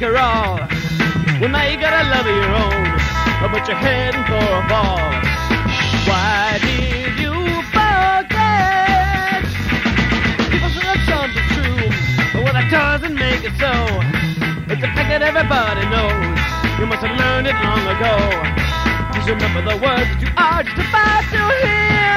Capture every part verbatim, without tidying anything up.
after all. Well, now you got a love of your own, but you're heading for a fall. Why did you forget? People say that something's true, but well, that doesn't make it so. It's a fact that everybody knows. You must have learned it long ago. Please remember the words that you are just about to hear.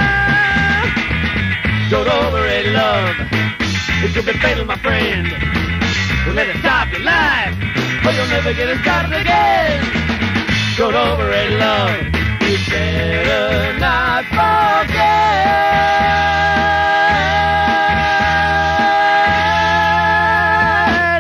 Don't overrate love. It could be fatal, my friend. Don't let it stop your life, or you'll never get it started again. Don't overrate love. You better not forget.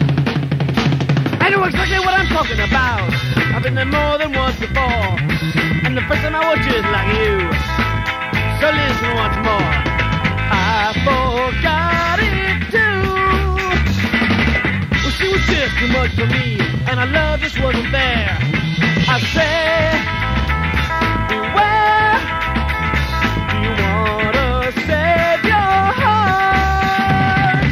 I know exactly what I'm talking about. I've been there more than once before, and the first time I was just like you. So listen once more. I forgot it too. Well, she was just too much for me, and our love just wasn't there. I say, where do you want to save your heart?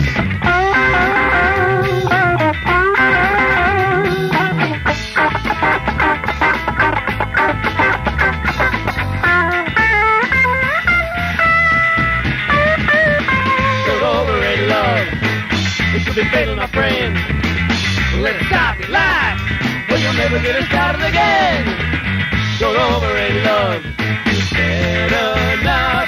Don't overrate love. It could be fatal, my friend. Let it stop your life, or you'll never get it started again. Don't overrate love. You better not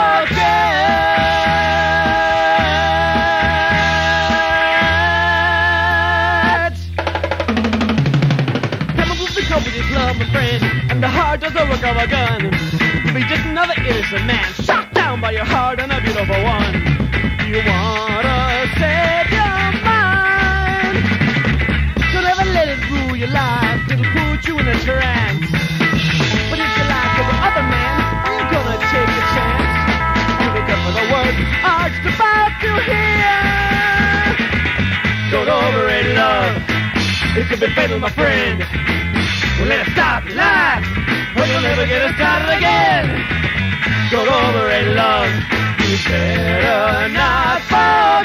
forget. Chemicals become with his love, my friend, and the heart does the work of a gun. You'll be just another innocent man, shot down by your heart and a beautiful one. Do you wanna save your mind? Don't ever let it rule your life. It'll put you in a trance. But if you like every other man, you're gonna take a chance. You look up for the words are just about to hear. Don't overrate love. It could be fatal, my friend. Well, let it stop your life, or you'll never get it started again. Don't overrate love. You better not fall.